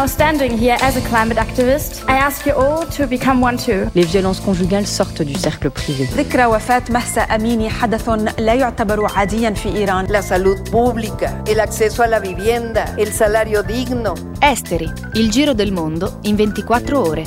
Now standing here as a climate activist, I ask you all to become one too. Les violences conjugales sortent du cercle privé. ذكرى وفاة مهسا أميني حدث لا يعتبر عاديا في إيران. La salud pública, el acceso a la vivienda, el salario digno. Esteri, il giro del mondo in 24 ore.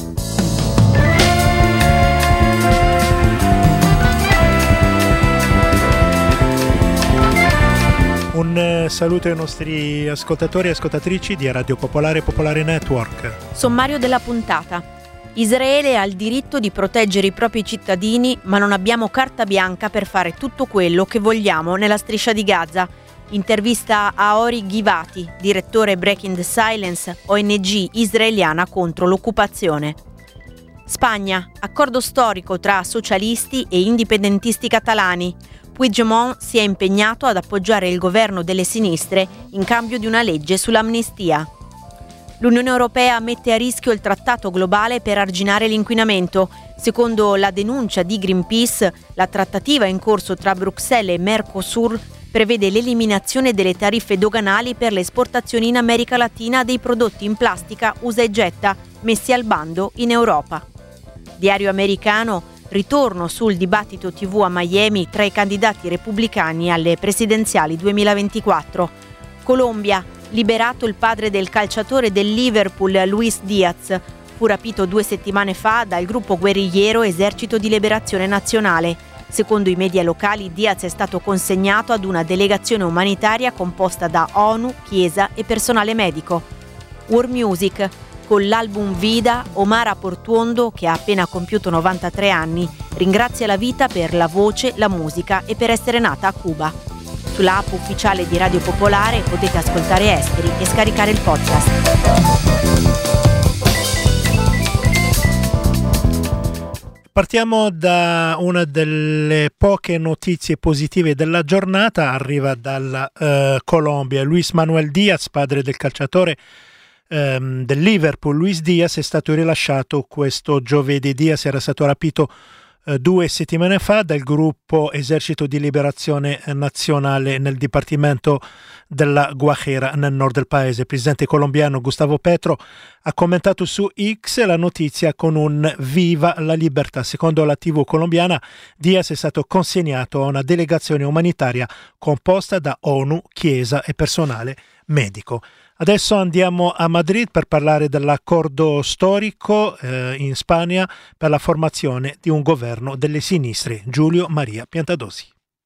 Un saluto ai nostri ascoltatori e ascoltatrici di Radio Popolare e Popolare Network. Sommario della puntata. Israele ha il diritto di proteggere i propri cittadini, ma non abbiamo carta bianca per fare tutto quello che vogliamo nella striscia di Gaza. Intervista a Ori Givati, direttore Breaking the Silence, ONG israeliana contro l'occupazione. Spagna, accordo storico tra socialisti e indipendentisti catalani. Puigdemont si è impegnato ad appoggiare il governo delle sinistre in cambio di una legge sull'amnistia. L'Unione Europea mette a rischio il trattato globale per arginare l'inquinamento. Secondo la denuncia di Greenpeace, la trattativa in corso tra Bruxelles e Mercosur prevede l'eliminazione delle tariffe doganali per le esportazioni in America Latina dei prodotti in plastica usa e getta messi al bando in Europa. Diario americano, ritorno sul dibattito TV a Miami tra i candidati repubblicani alle presidenziali 2024. Colombia, liberato il padre del calciatore del Liverpool Luis Diaz. Fu rapito 2 settimane fa dal gruppo guerrigliero Esercito di Liberazione Nazionale. Secondo i media locali, Diaz è stato consegnato ad una delegazione umanitaria composta da ONU, Chiesa e personale medico. World Music. Con l'album Vida, Omara Portuondo, che ha appena compiuto 93 anni, ringrazia la vita per la voce, la musica e per essere nata a Cuba. Sulla app ufficiale di Radio Popolare potete ascoltare Esteri e scaricare il podcast. Partiamo da una delle poche notizie positive della giornata, arriva dalla Colombia. Luis Manuel Diaz, padre del calciatore del Liverpool Luis Diaz, è stato rilasciato questo giovedì. Diaz era stato rapito 2 settimane fa dal gruppo Esercito di Liberazione Nazionale nel dipartimento della Guajira nel nord del paese. Il presidente colombiano Gustavo Petro ha commentato su X la notizia con un viva la libertà. Secondo la TV colombiana, Diaz è stato consegnato a una delegazione umanitaria composta da ONU, Chiesa e personale medico. Adesso andiamo a Madrid per parlare dell'accordo storico in Spagna per la formazione di un governo delle sinistre. Giulio Maria Piantadosi.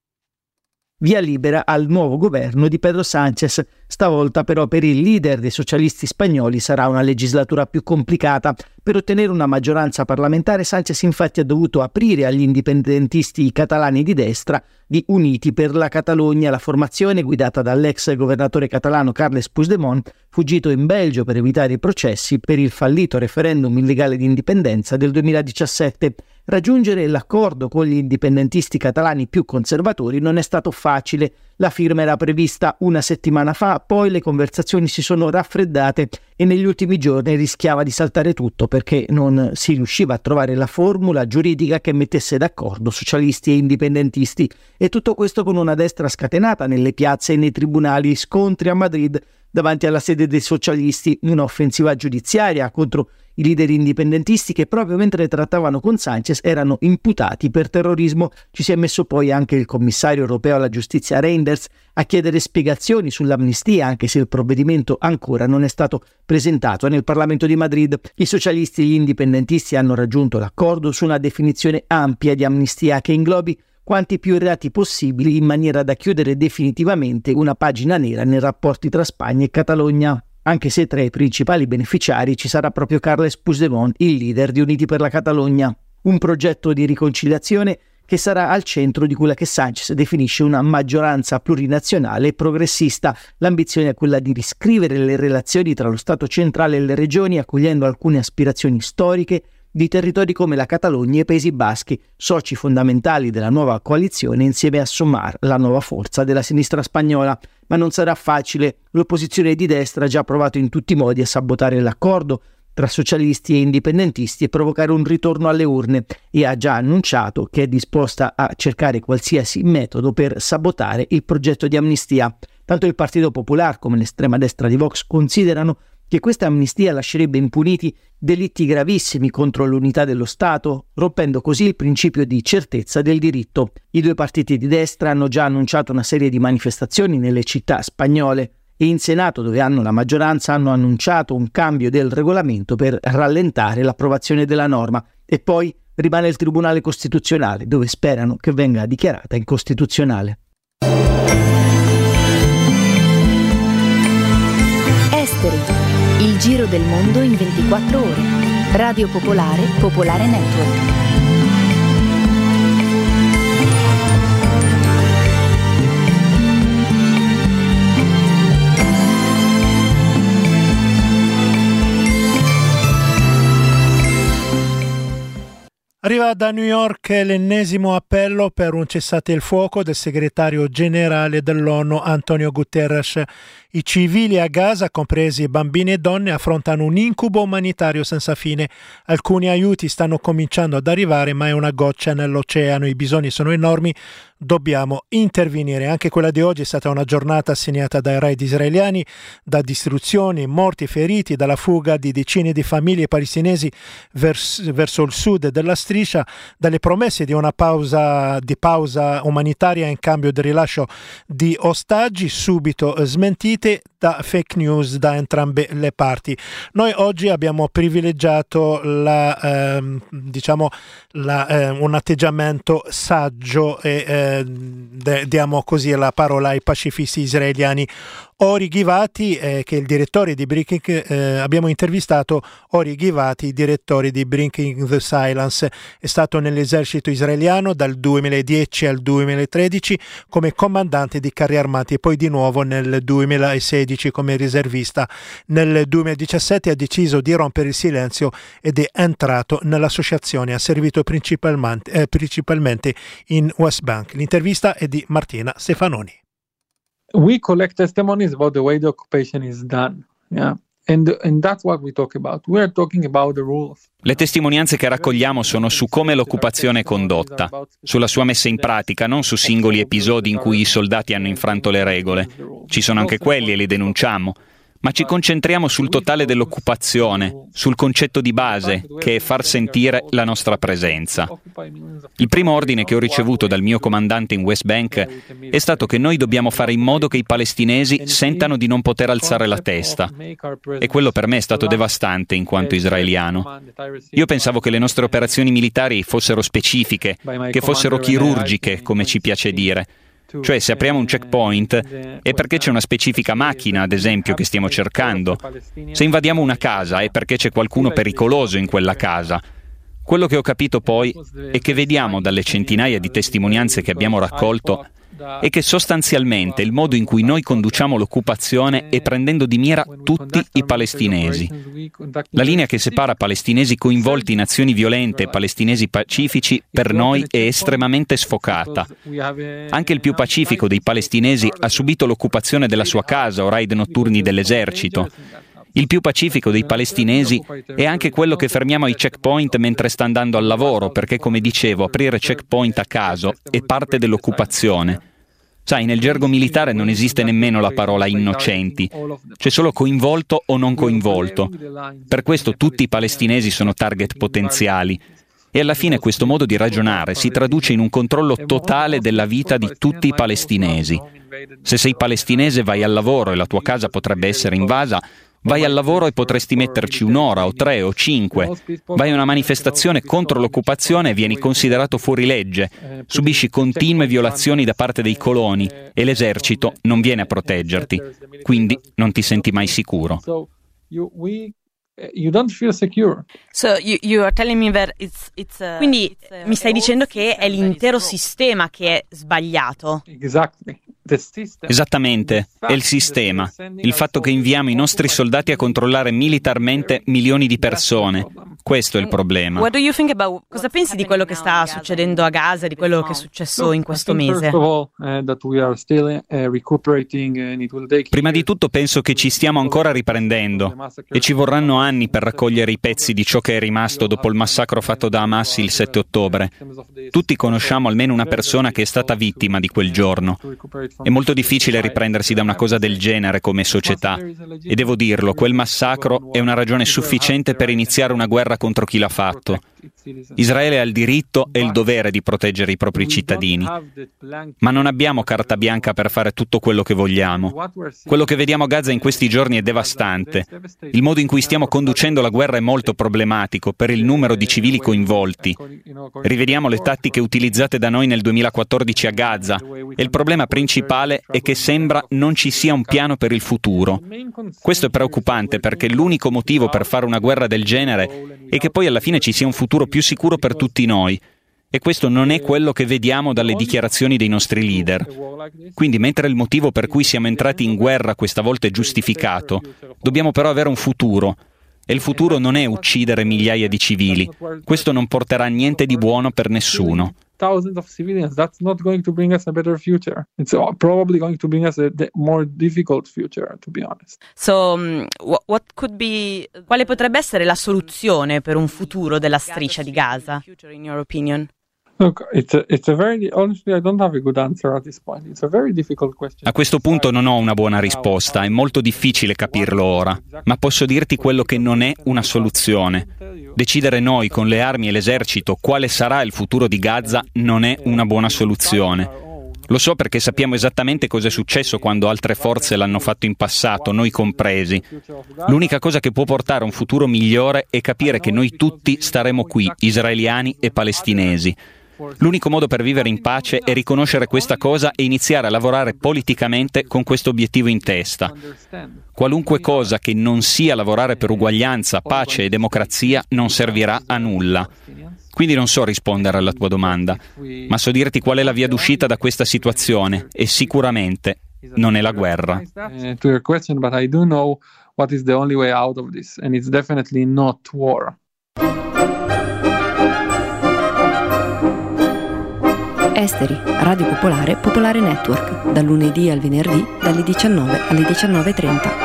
Via libera al nuovo governo di Pedro Sánchez. Stavolta però per il leader dei socialisti spagnoli sarà una legislatura più complicata. Per ottenere una maggioranza parlamentare, Sánchez infatti ha dovuto aprire agli indipendentisti catalani di destra di Uniti per la Catalogna. La formazione, guidata dall'ex governatore catalano Carles Puigdemont, fuggito in Belgio per evitare i processi per il fallito referendum illegale di indipendenza del 2017. Raggiungere l'accordo con gli indipendentisti catalani più conservatori non è stato facile. La firma era prevista una settimana fa, poi le conversazioni si sono raffreddate e negli ultimi giorni rischiava di saltare tutto perché non si riusciva a trovare la formula giuridica che mettesse d'accordo socialisti e indipendentisti. E tutto questo con una destra scatenata nelle piazze e nei tribunali, scontri a Madrid davanti alla sede dei socialisti, un'offensiva giudiziaria contro i leader indipendentisti che proprio mentre trattavano con Sánchez erano imputati per terrorismo. Ci si è messo poi anche il commissario europeo alla giustizia Reinders a chiedere spiegazioni sull'amnistia, anche se il provvedimento ancora non è stato presentato nel Parlamento di Madrid. I socialisti e gli indipendentisti hanno raggiunto l'accordo su una definizione ampia di amnistia che inglobi quanti più reati possibili in maniera da chiudere definitivamente una pagina nera nei rapporti tra Spagna e Catalogna. Anche se tra i principali beneficiari ci sarà proprio Carles Puigdemont, il leader di Uniti per la Catalogna. Un progetto di riconciliazione che sarà al centro di quella che Sánchez definisce una maggioranza plurinazionale e progressista. L'ambizione è quella di riscrivere le relazioni tra lo Stato centrale e le regioni, accogliendo alcune aspirazioni storiche di territori come la Catalogna e i Paesi Baschi, soci fondamentali della nuova coalizione insieme a Sumar, la nuova forza della sinistra spagnola. Ma non sarà facile. L'opposizione di destra ha già provato in tutti i modi a sabotare l'accordo tra socialisti e indipendentisti e provocare un ritorno alle urne, e ha già annunciato che è disposta a cercare qualsiasi metodo per sabotare il progetto di amnistia. Tanto il Partito Popular come l'estrema destra di Vox considerano che questa amnistia lascerebbe impuniti delitti gravissimi contro l'unità dello Stato, rompendo così il principio di certezza del diritto. I due partiti di destra hanno già annunciato una serie di manifestazioni nelle città spagnole e in Senato, dove hanno la maggioranza, hanno annunciato un cambio del regolamento per rallentare l'approvazione della norma. E poi rimane il Tribunale Costituzionale, dove sperano che venga dichiarata incostituzionale. Esteri. Il giro del mondo in 24 ore. Radio Popolare, Popolare Network. Arriva da New York l'ennesimo appello per un cessate il fuoco del segretario generale dell'ONU Antonio Guterres. I civili a Gaza, compresi bambini e donne, affrontano un incubo umanitario senza fine. Alcuni aiuti stanno cominciando ad arrivare, ma è una goccia nell'oceano. I bisogni sono enormi, dobbiamo intervenire. Anche quella di oggi è stata una giornata segnata dai raid israeliani, da distruzioni, morti, feriti, dalla fuga di decine di famiglie palestinesi verso il sud della striscia, dalle promesse di una pausa umanitaria in cambio del rilascio di ostaggi subito smentite da fake news da entrambe le parti. Noi oggi abbiamo privilegiato un atteggiamento saggio e diamo così la parola ai pacifisti israeliani. Ori Givati, che è il direttore di abbiamo intervistato Ori Givati, direttore di Breaking the Silence. È stato nell'esercito israeliano dal 2010 al 2013 come comandante di carri armati e poi di nuovo nel 2016 come riservista. Nel 2017 ha deciso di rompere il silenzio ed è entrato nell'associazione. Ha servito principalmente in West Bank. L'intervista è di Martina Stefanoni. We collect testimonies about the way the occupation is done, yeah? And that's what we talk about. We are talking about the rules. Le testimonianze che raccogliamo sono su come l'occupazione è condotta, sulla sua messa in pratica, non su singoli episodi in cui i soldati hanno infranto le regole. Ci sono anche quelli e li denunciamo. Ma ci concentriamo sul totale dell'occupazione, sul concetto di base, che è far sentire la nostra presenza. Il primo ordine che ho ricevuto dal mio comandante in West Bank è stato che noi dobbiamo fare in modo che i palestinesi sentano di non poter alzare la testa. E quello per me è stato devastante in quanto israeliano. Io pensavo che le nostre operazioni militari fossero specifiche, che fossero chirurgiche, come ci piace dire. Cioè, se apriamo un checkpoint è perché c'è una specifica macchina, ad esempio, che stiamo cercando. Se invadiamo una casa è perché c'è qualcuno pericoloso in quella casa. Quello che ho capito poi è che vediamo dalle centinaia di testimonianze che abbiamo raccolto è che sostanzialmente il modo in cui noi conduciamo l'occupazione è prendendo di mira tutti i palestinesi. La linea che separa palestinesi coinvolti in azioni violente e palestinesi pacifici per noi è estremamente sfocata. Anche il più pacifico dei palestinesi ha subito l'occupazione della sua casa o raid notturni dell'esercito. Il più pacifico dei palestinesi è anche quello che fermiamo ai checkpoint mentre sta andando al lavoro, perché, come dicevo, aprire checkpoint a caso è parte dell'occupazione. Sai, nel gergo militare non esiste nemmeno la parola innocenti, c'è solo coinvolto o non coinvolto. Per questo tutti i palestinesi sono target potenziali. E alla fine questo modo di ragionare si traduce in un controllo totale della vita di tutti i palestinesi. Se sei palestinese vai al lavoro e la tua casa potrebbe essere invasa, vai al lavoro e potresti metterci 1 ora o 3 o 5. Vai a una manifestazione contro l'occupazione e vieni considerato fuori legge. Subisci continue violazioni da parte dei coloni e l'esercito non viene a proteggerti. Quindi non ti senti mai sicuro. You don't feel secure. So you are telling me that Quindi mi stai dicendo che è l'intero sistema che è sbagliato. Exactly. Esattamente, è il sistema, il fatto che inviamo i nostri soldati a controllare militarmente milioni di persone. Questo è il problema. Cosa pensi di quello che sta succedendo a Gaza, di quello che è successo in questo mese? Prima di tutto penso che ci stiamo ancora riprendendo e ci vorranno anni per raccogliere i pezzi di ciò che è rimasto dopo il massacro fatto da Hamas il 7 ottobre. Tutti conosciamo almeno una persona che è stata vittima di quel giorno. È molto difficile riprendersi da una cosa del genere come società e devo dirlo, quel massacro è una ragione sufficiente per iniziare una guerra contro chi l'ha fatto. Israele ha il diritto e il dovere di proteggere i propri cittadini, ma non abbiamo carta bianca per fare tutto quello che vogliamo. Quello che vediamo a Gaza in questi giorni è devastante. Il modo in cui stiamo conducendo la guerra è molto problematico per il numero di civili coinvolti. Rivediamo le tattiche utilizzate da noi nel 2014 a Gaza e il problema principale è che sembra non ci sia un piano per il futuro. Questo è preoccupante perché l'unico motivo per fare una guerra del genere è che poi alla fine ci sia un futuro più sicuro per tutti noi. E questo non è quello che vediamo dalle dichiarazioni dei nostri leader. Quindi, mentre il motivo per cui siamo entrati in guerra questa volta è giustificato, dobbiamo però avere un futuro. E il futuro non è uccidere migliaia di civili. Questo non porterà niente di buono per nessuno. Thousands of civilians, that's not going to bring us a better future. It's probably going to bring us a more difficult future, to be honest. So, what could be... Quale potrebbe essere la soluzione per un futuro della striscia di Gaza, in your opinion? Look, it's a very, honestly, I don't have a good answer at this point. It's a very difficult question. A questo punto non ho una buona risposta, è molto difficile capirlo ora, ma posso dirti quello che non è una soluzione. Decidere noi con le armi e l'esercito quale sarà il futuro di Gaza non è una buona soluzione. Lo so perché sappiamo esattamente cosa è successo quando altre forze l'hanno fatto in passato, noi compresi. L'unica cosa che può portare a un futuro migliore è capire che noi tutti staremo qui, israeliani e palestinesi. L'unico modo per vivere in pace è riconoscere questa cosa e iniziare a lavorare politicamente con questo obiettivo in testa. Qualunque cosa che non sia lavorare per uguaglianza, pace e democrazia non servirà a nulla. Quindi non so rispondere alla tua domanda, ma so dirti qual è la via d'uscita da questa situazione e sicuramente non è la guerra. To your question, but I do know what is the only way out of this, and it's definitely not war. Esteri, Radio Popolare, Popolare Network, dal lunedì al venerdì, dalle 19 alle 19:30.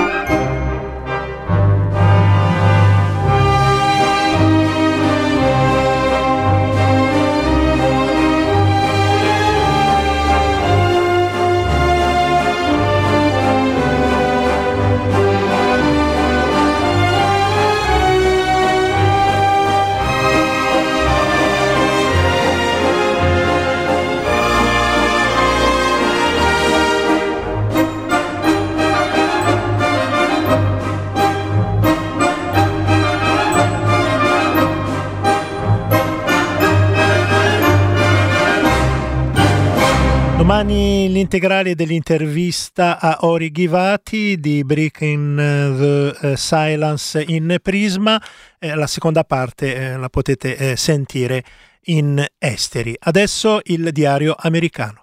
Domani l'integrale dell'intervista a Ori Ghivati di Breaking the Silence in Prisma. La seconda parte la potete sentire in Esteri. Adesso il diario americano.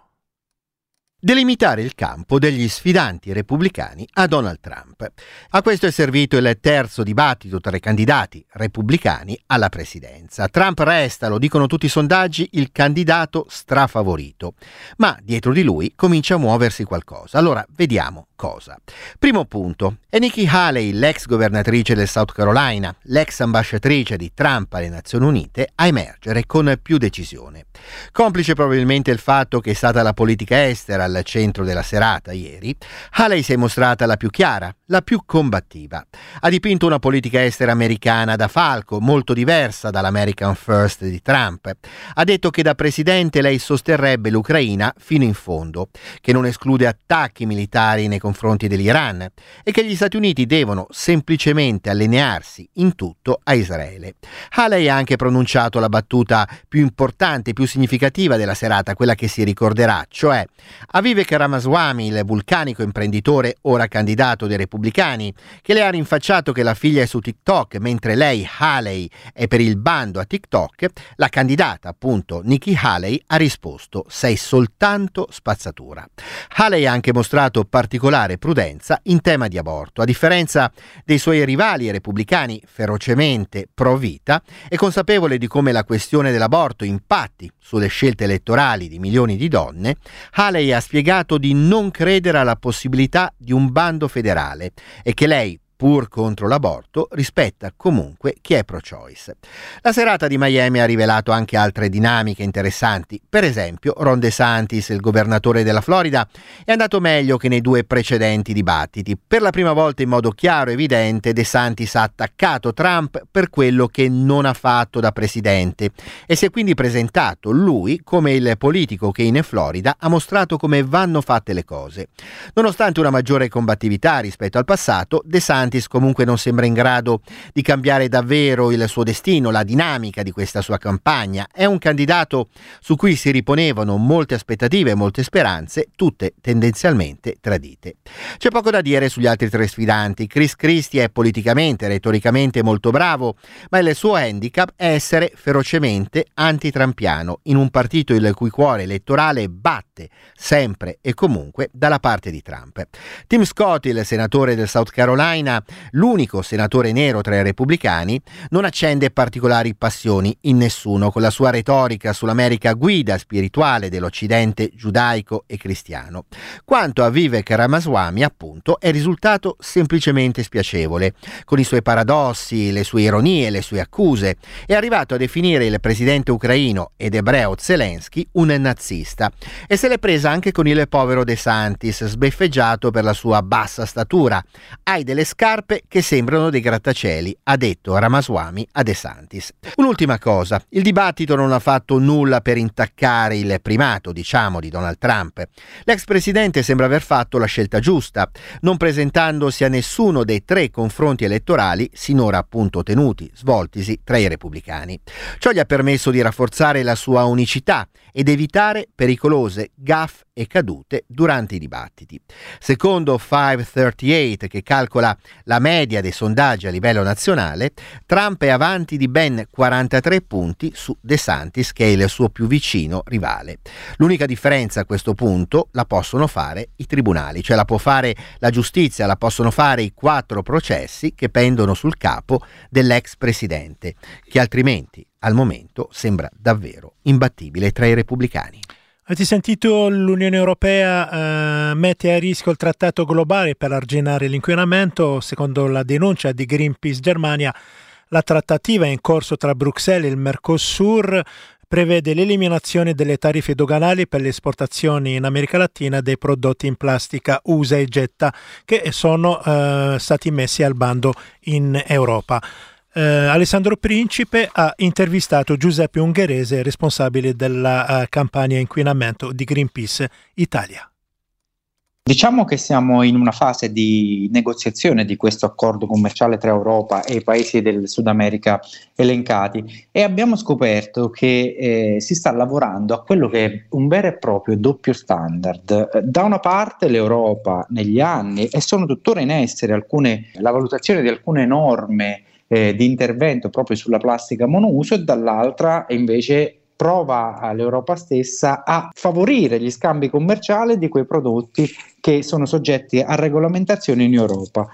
Delimitare il campo degli sfidanti repubblicani a Donald Trump. A questo è servito il terzo dibattito tra i candidati repubblicani alla presidenza. Trump resta, lo dicono tutti i sondaggi, il candidato strafavorito, ma dietro di lui comincia a muoversi qualcosa. Allora, vediamo cosa. Primo punto, è Nikki Haley, l'ex governatrice del South Carolina, l'ex ambasciatrice di Trump alle Nazioni Unite, a emergere con più decisione. Complice probabilmente il fatto che è stata la politica estera al centro della serata ieri, Haley si è mostrata la più chiara, la più combattiva. Ha dipinto una politica estera americana da falco, molto diversa dall'American First di Trump. Ha detto che da presidente lei sosterrebbe l'Ucraina fino in fondo, che non esclude attacchi militari nei confronti dell'Iran e che gli Stati Uniti devono semplicemente allinearsi in tutto a Israele. Haley ha anche pronunciato la battuta più importante, più significativa della serata, quella che si ricorderà, cioè a Vivek Ramaswamy, il vulcanico imprenditore ora candidato dei repubblicani, che le ha rinfacciato che la figlia è su TikTok mentre lei, Haley, è per il bando a TikTok. La candidata, appunto Nikki Haley, ha risposto: sei soltanto spazzatura. Haley ha anche mostrato particolare prudenza in tema di aborto. A differenza dei suoi rivali repubblicani ferocemente pro vita, è consapevole di come la questione dell'aborto impatti sulle scelte elettorali di milioni di donne. Haley ha spiegato di non credere alla possibilità di un bando federale e che lei pur contro l'aborto, rispetta comunque chi è pro-choice. La serata di Miami ha rivelato anche altre dinamiche interessanti. Per esempio, Ron DeSantis, il governatore della Florida, è andato meglio che nei 2 precedenti dibattiti. Per la prima volta in modo chiaro e evidente, DeSantis ha attaccato Trump per quello che non ha fatto da presidente e si è quindi presentato lui come il politico che in Florida ha mostrato come vanno fatte le cose. Nonostante una maggiore combattività rispetto al passato, DeSantis comunque non sembra in grado di cambiare davvero il suo destino, la dinamica di questa sua campagna. È un candidato su cui si riponevano molte aspettative e molte speranze, tutte tendenzialmente tradite. C'è poco da dire sugli altri 3 sfidanti. Chris Christie è politicamente e retoricamente molto bravo, ma il suo handicap è essere ferocemente antitrampiano in un partito il cui cuore elettorale batte sempre e comunque dalla parte di Trump. Tim Scott, il senatore del South Carolina, l'unico senatore nero tra i repubblicani, non accende particolari passioni in nessuno. Con la sua retorica sull'America guida spirituale dell'Occidente giudaico e cristiano. Quanto a Vivek Ramaswamy, appunto, è risultato semplicemente spiacevole. Con i suoi paradossi, le sue ironie, le sue accuse, è arrivato a definire il presidente ucraino ed ebreo Zelensky un nazista e se l'è presa anche con il povero DeSantis, sbeffeggiato per la sua bassa statura. Hai delle scarpe che sembrano dei grattacieli, ha detto Ramaswamy a DeSantis. Un'ultima cosa, il dibattito non ha fatto nulla per intaccare il primato, diciamo, di Donald Trump. L'ex presidente sembra aver fatto la scelta giusta, non presentandosi a nessuno dei 3 confronti elettorali sinora appunto svoltisi tra i repubblicani. Ciò gli ha permesso di rafforzare la sua unicità ed evitare pericolose gaffe e cadute durante i dibattiti. Secondo 538, che calcola la media dei sondaggi a livello nazionale, Trump è avanti di ben 43 punti su DeSantis, che è il suo più vicino rivale. L'unica differenza a questo punto la possono fare i tribunali, cioè la può fare la giustizia, la possono fare i 4 processi che pendono sul capo dell'ex presidente, che altrimenti al momento sembra davvero imbattibile tra i repubblicani. Avete sentito, l'Unione Europea mette a rischio il trattato globale per arginare l'inquinamento. Secondo la denuncia di Greenpeace Germania, la trattativa in corso tra Bruxelles e il Mercosur prevede l'eliminazione delle tariffe doganali per le esportazioni in America Latina dei prodotti in plastica usa e getta che sono stati messi al bando in Europa. Alessandro Principe ha intervistato Giuseppe Ungherese, responsabile della campagna inquinamento di Greenpeace Italia. Diciamo che siamo in una fase di negoziazione di questo accordo commerciale tra Europa e i paesi del Sud America elencati e abbiamo scoperto che si sta lavorando a quello che è un vero e proprio doppio standard. Da una parte l'Europa negli anni, e sono tuttora in essere la valutazione di alcune norme di intervento proprio sulla plastica monouso, e dall'altra invece prova l'Europa stessa a favorire gli scambi commerciali di quei prodotti che sono soggetti a regolamentazione in Europa.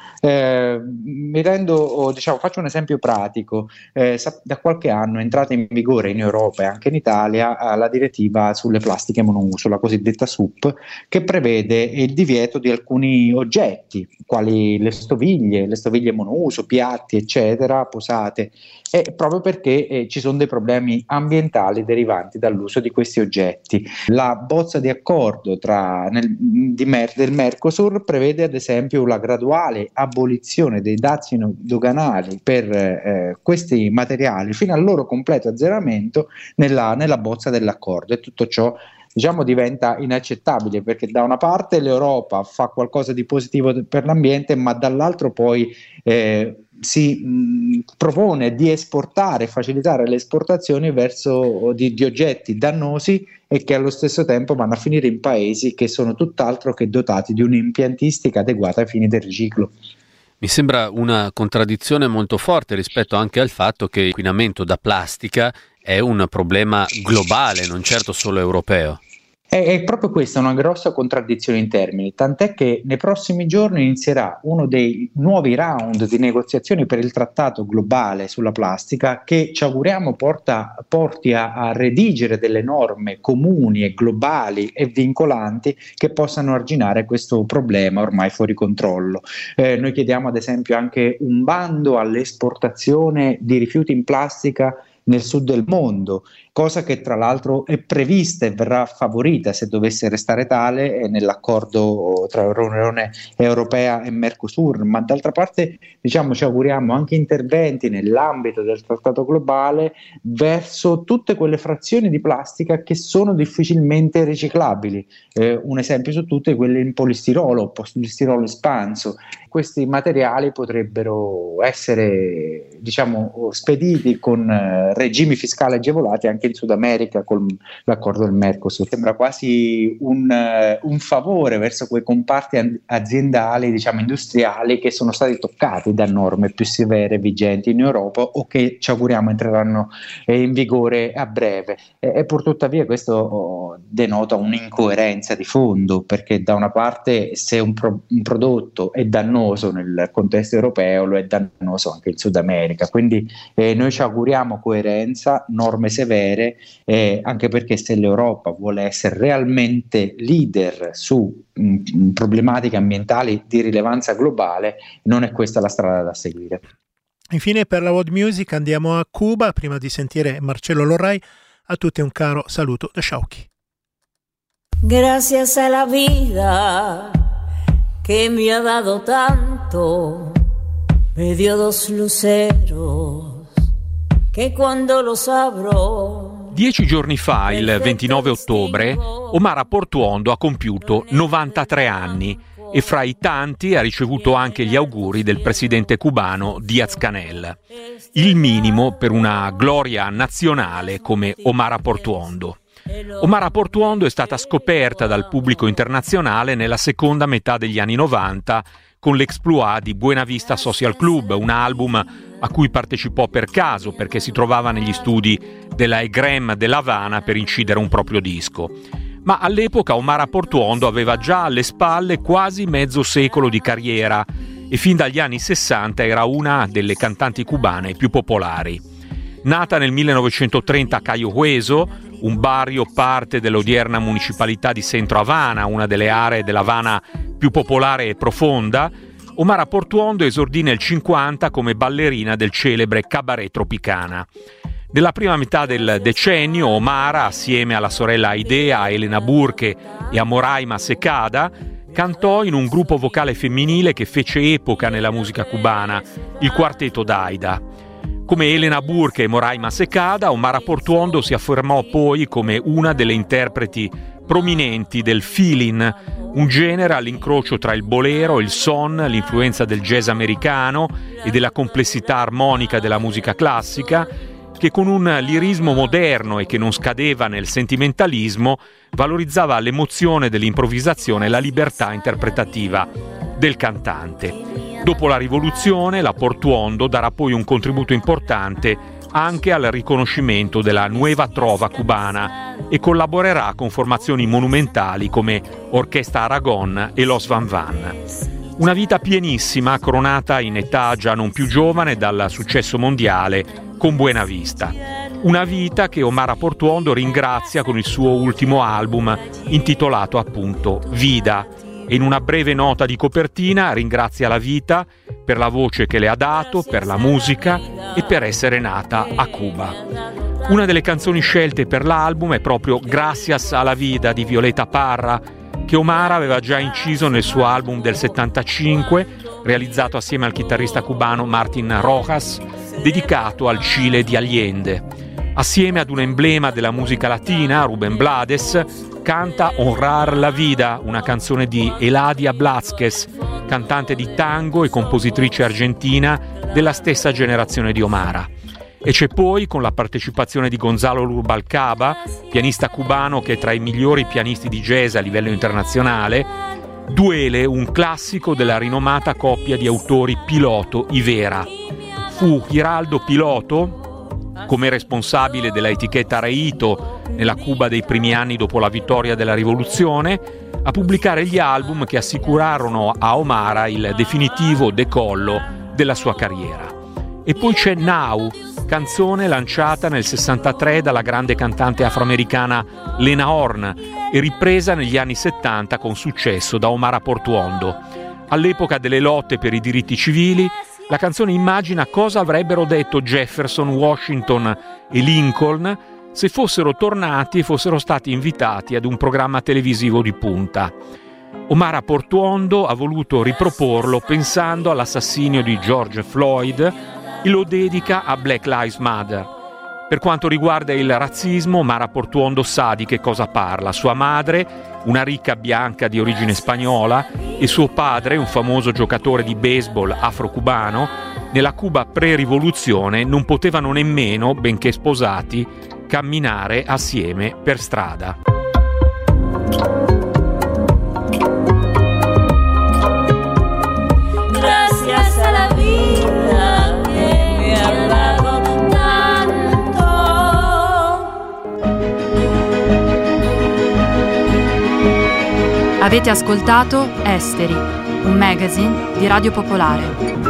Faccio un esempio pratico. Da qualche anno è entrata in vigore in Europa e anche in Italia la direttiva sulle plastiche monouso, la cosiddetta SUP, che prevede il divieto di alcuni oggetti, quali le stoviglie monouso, piatti, eccetera, posate, proprio perché ci sono dei problemi ambientali derivanti dall'uso di questi oggetti. La bozza di accordo del Mercosur prevede ad esempio la graduale abolizione dei dazi doganali per questi materiali fino al loro completo azzeramento nella bozza dell'accordo, e tutto ciò diventa inaccettabile, perché da una parte l'Europa fa qualcosa di positivo per l'ambiente, ma dall'altro poi si propone di esportare, facilitare le esportazioni verso di oggetti dannosi e che allo stesso tempo vanno a finire in paesi che sono tutt'altro che dotati di un'impiantistica adeguata ai fini del riciclo. Mi sembra una contraddizione molto forte rispetto anche al fatto che l'inquinamento da plastica è un problema globale, non certo solo europeo. È proprio questa una grossa contraddizione in termini, tant'è che nei prossimi giorni inizierà uno dei nuovi round di negoziazioni per il trattato globale sulla plastica, che ci auguriamo porti a redigere delle norme comuni e globali e vincolanti che possano arginare questo problema ormai fuori controllo. Noi chiediamo ad esempio anche un bando all'esportazione di rifiuti in plastica nel sud del mondo, cosa che tra l'altro è prevista e verrà favorita, se dovesse restare tale, nell'accordo tra Unione Europea e Mercosur. Ma d'altra parte, diciamo, ci auguriamo anche interventi nell'ambito del trattato globale verso tutte quelle frazioni di plastica che sono difficilmente riciclabili. Un esempio su tutte è quelle in polistirolo espanso. Questi materiali potrebbero essere, diciamo, spediti con regimi fiscali agevolati anche in Sud America con l'accordo del Mercosur. Sembra quasi un favore verso quei comparti aziendali, diciamo industriali, che sono stati toccati da norme più severe vigenti in Europa o che ci auguriamo entreranno in vigore a breve. E purtuttavia questo denota un'incoerenza di fondo, perché da una parte se un prodotto è dannoso nel contesto europeo, lo è dannoso anche in Sud America, quindi noi ci auguriamo coerenza, norme severe, anche perché se l'Europa vuole essere realmente leader su problematiche ambientali di rilevanza globale, non è questa la strada da seguire. Infine, per la world music andiamo a Cuba. Prima di sentire Marcello Lorrai, a tutti un caro saluto da Shauki. Gracias a la vida que me ha dado tanto, me dio dos luceros che quando los abro. 10 giorni fa, il 29 ottobre, Omar Portuondo ha compiuto 93 anni e fra i tanti ha ricevuto anche gli auguri del presidente cubano Díaz-Canel, il minimo per una gloria nazionale come Omar Portuondo. Omar Portuondo è stata scoperta dal pubblico internazionale nella seconda metà degli anni 90 con l'exploit di Buena Vista Social Club, un album a cui partecipò per caso perché si trovava negli studi della EGREM dell'Havana per incidere un proprio disco. Ma all'epoca Omar Portuondo aveva già alle spalle quasi mezzo secolo di carriera e fin dagli anni 60 era una delle cantanti cubane più popolari. Nata nel 1930 a Cayo Hueso, un barrio parte dell'odierna municipalità di Centro Havana, una delle aree dell'Havana più popolare e profonda, Omar Portuondo esordì nel 50 come ballerina del celebre Cabaret Tropicana. Nella prima metà del decennio, Omar, assieme alla sorella Aidea, a Elena Burke e a Moraima Secada, cantò in un gruppo vocale femminile che fece epoca nella musica cubana, il Quartetto d'Aida. Come Elena Burke e Moraima Secada, Omar Portuondo si affermò poi come una delle interpreti prominenti del feeling, un genere all'incrocio tra il bolero, il son, l'influenza del jazz americano e della complessità armonica della musica classica, che con un lirismo moderno e che non scadeva nel sentimentalismo valorizzava l'emozione dell'improvvisazione e la libertà interpretativa del cantante. Dopo la rivoluzione, la Portuondo darà poi un contributo importante anche al riconoscimento della nuova trova cubana e collaborerà con formazioni monumentali come Orchestra Aragon e Los Van Van. Una vita pienissima, coronata in età già non più giovane dal successo mondiale con Buena Vista. Una vita che Omar Portuondo ringrazia con il suo ultimo album intitolato appunto Vida. E in una breve nota di copertina ringrazia la vita per la voce che le ha dato, per la musica e per essere nata a Cuba. Una delle canzoni scelte per l'album è proprio Gracias a la Vida di Violeta Parra, che Omar aveva già inciso nel suo album del 75, realizzato assieme al chitarrista cubano Martin Rojas, dedicato al Cile di Allende. Assieme ad un emblema della musica latina, Rubén Blades, canta Honrar la Vida, una canzone di Eladia Blázquez, cantante di tango e compositrice argentina della stessa generazione di Omar. E c'è poi, con la partecipazione di Gonzalo Rubalcaba, pianista cubano che è tra i migliori pianisti di jazz a livello internazionale, Duele, un classico della rinomata coppia di autori Piloto-Ivera. Fu Giraldo Piloto, come responsabile della etichetta Reito nella Cuba dei primi anni dopo la vittoria della rivoluzione, a pubblicare gli album che assicurarono a Omara il definitivo decollo della sua carriera. E poi c'è Now, canzone lanciata nel 63 dalla grande cantante afroamericana Lena Horne e ripresa negli anni 70 con successo da Omara Portuondo. All'epoca delle lotte per i diritti civili, la canzone immagina cosa avrebbero detto Jefferson, Washington e Lincoln se fossero tornati e fossero stati invitati ad un programma televisivo di punta. Omara Portuondo ha voluto riproporlo pensando all'assassinio di George Floyd e lo dedica a Black Lives Matter. Per quanto riguarda il razzismo, Omara Portuondo sa di che cosa parla. Sua madre, una ricca bianca di origine spagnola, e suo padre, un famoso giocatore di baseball afro-cubano, nella Cuba pre-rivoluzione non potevano nemmeno, benché sposati, camminare assieme per strada. Gracias a la vida que me ha dado tanto. Avete ascoltato Esteri, un magazine di Radio Popolare.